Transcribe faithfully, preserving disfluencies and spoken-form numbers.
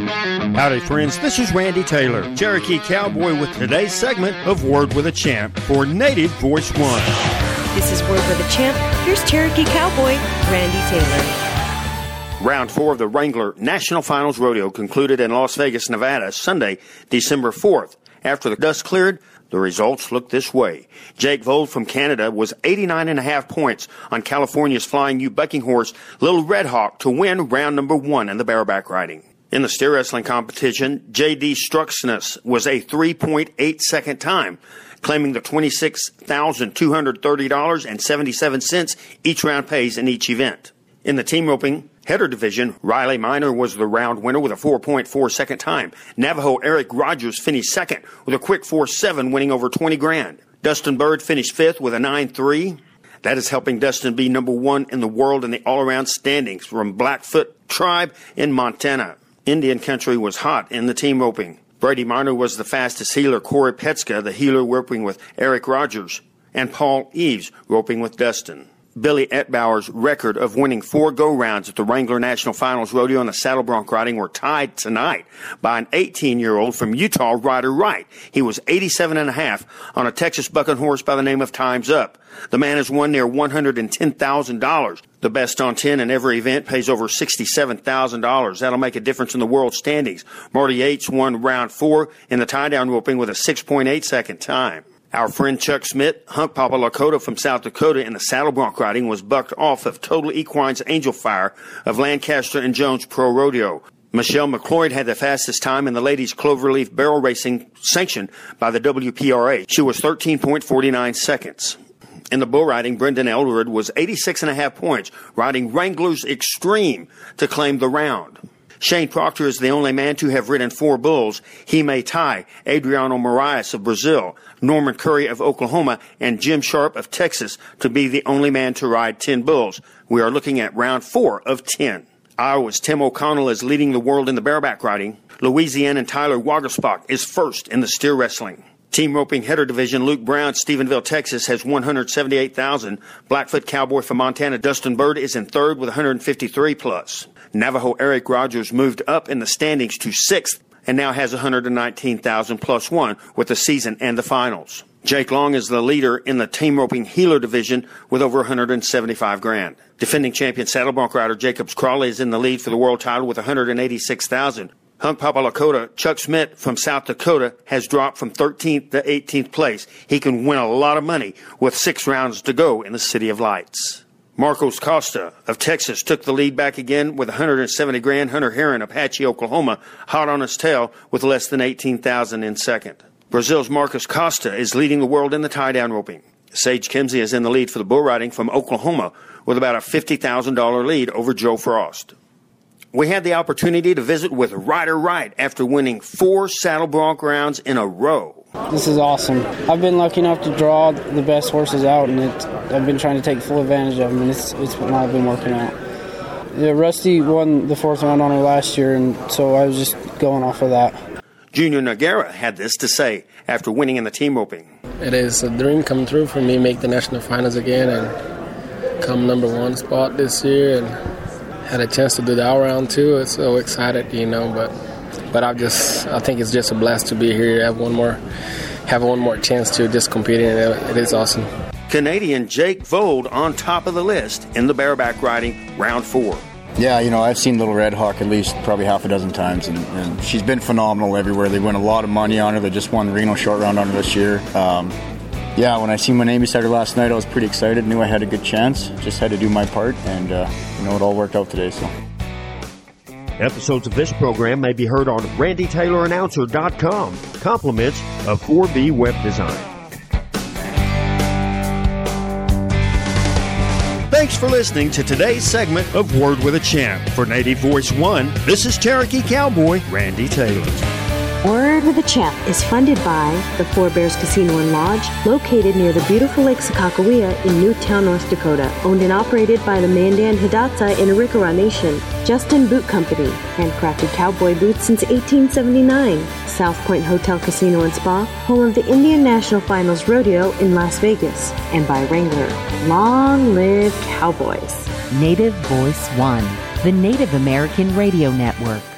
Howdy, friends. This is Randy Taylor, Cherokee Cowboy, with today's segment of Word with a Champ for Native Voice One. This is Word with a Champ. Here's Cherokee Cowboy, Randy Taylor. Round four of the Wrangler National Finals Rodeo concluded in Las Vegas, Nevada, Sunday, December fourth. After the dust cleared, the results looked this way. Jake Vold from Canada was eighty-nine and a half points on California's Flying U bucking horse, Little Red Hawk, to win round number one in the bareback riding. In the steer wrestling competition, J D Struxness was a three point eight second time, claiming the twenty-six thousand two hundred thirty dollars and seventy-seven cents each round pays in each event. In the team roping header division, Riley Minor was the round winner with a four point four second time. Navajo Eric Rogers finished second with a quick four seven, winning over twenty grand. Dustin Bird finished fifth with a nine three. That is helping Dustin be number one in the world in the all-around standings from Blackfoot Tribe in Montana. Indian country was hot in the team roping. Brady Minor was the fastest healer. Corey Petska, the healer, roping with Eric Rogers, and Paul Eves roping with Dustin. Billy Etbauer's record of winning four go-rounds at the Wrangler National Finals Rodeo and the saddle bronc riding were tied tonight by an eighteen-year-old from Utah, Ryder Wright. He was eighty-seven and a half on a Texas bucking horse by the name of Time's Up. The man has won near one hundred ten thousand dollars. The best on ten in every event pays over sixty-seven thousand dollars. That'll make a difference in the world standings. Marty Yates won round four in the tie-down roping with a six point eight second time. Our friend Chuck Smith, Hunk Papa Lakota from South Dakota in the saddle bronc riding, was bucked off of Total Equine's Angel Fire of Lancaster and Jones Pro Rodeo. Michelle McLeod had the fastest time in the ladies' cloverleaf barrel racing sanctioned by the W P R A. She was thirteen point four nine seconds. In the bull riding, Brendan Eldred was eighty-six and a half points, riding Wrangler's Extreme to claim the round. Shane Proctor is the only man to have ridden four bulls. He may tie Adriano Moraes of Brazil, Norman Curry of Oklahoma, and Jim Sharp of Texas to be the only man to ride ten bulls. We are looking at round four of ten. Iowa's Tim O'Connell is leading the world in the bareback riding. Louisiana and Tyler Wagersbach is first in the steer wrestling. Team roping header division, Luke Brown, Stephenville, Texas, has one hundred seventy-eight thousand. Blackfoot Cowboy from Montana, Dustin Bird, is in third with one hundred fifty-three plus. Navajo Eric Rogers moved up in the standings to sixth and now has one hundred nineteen thousand plus one with the season and the finals. Jake Long is the leader in the team roping healer division with over one hundred seventy-five grand. Defending champion saddle bronc rider Jacobs Crawley is in the lead for the world title with one hundred eighty-six thousand. Hunk Papa Lakota, Chuck Smith from South Dakota, has dropped from thirteenth to eighteenth place. He can win a lot of money with six rounds to go in the City of Lights. Marcos Costa of Texas took the lead back again with one hundred seventy grand. Hunter Heron, Apache, Oklahoma, hot on his tail with less than eighteen thousand in second. Brazil's Marcos Costa is leading the world in the tie-down roping. Sage Kimsey is in the lead for the bull riding from Oklahoma with about a fifty thousand dollars lead over Joe Frost. We had the opportunity to visit with Ryder Wright after winning four saddle bronc rounds in a row. This is awesome. I've been lucky enough to draw the best horses out, and it, I've been trying to take full advantage of them, and it's, it's not been working out. Yeah, Rusty won the fourth round on her last year, and so I was just going off of that. Junior Noguera had this to say after winning in the team roping. It is a dream come true for me, make the national finals again and come number one spot this year, and had a chance to do the all-round too. It's so excited, you know, but but I just I think it's just a blast to be here. Have one more have one more chance to just compete, and it, it is awesome. Canadian Jake Vold on top of the list in the bareback riding round four. Yeah, you know, I've seen Little Red Hawk at least probably half a dozen times, and, and she's been phenomenal everywhere. They win a lot of money on her. They just won the Reno Short Round on her this year. Um, yeah, when I seen my name beside her last night, I was pretty excited. Knew I had a good chance. Just had to do my part, and uh, you know, it all worked out today. So. Episodes of this program may be heard on randy taylor announcer dot com. Compliments of four B Web Design. Thanks for listening to today's segment of Word with a Champ. For Native Voice One, this is Cherokee Cowboy Randy Taylor. Word with a Champ is funded by the Four Bears Casino and Lodge, located near the beautiful Lake Sakakawea in Newtown, North Dakota. Owned and operated by the Mandan Hidatsa in Arikara Nation. Justin Boot Company, handcrafted cowboy boots since eighteen seventy-nine. South Point Hotel Casino and Spa, home of the Indian National Finals Rodeo in Las Vegas. And by Wrangler. Long live Cowboys. Native Voice One, the Native American Radio Network.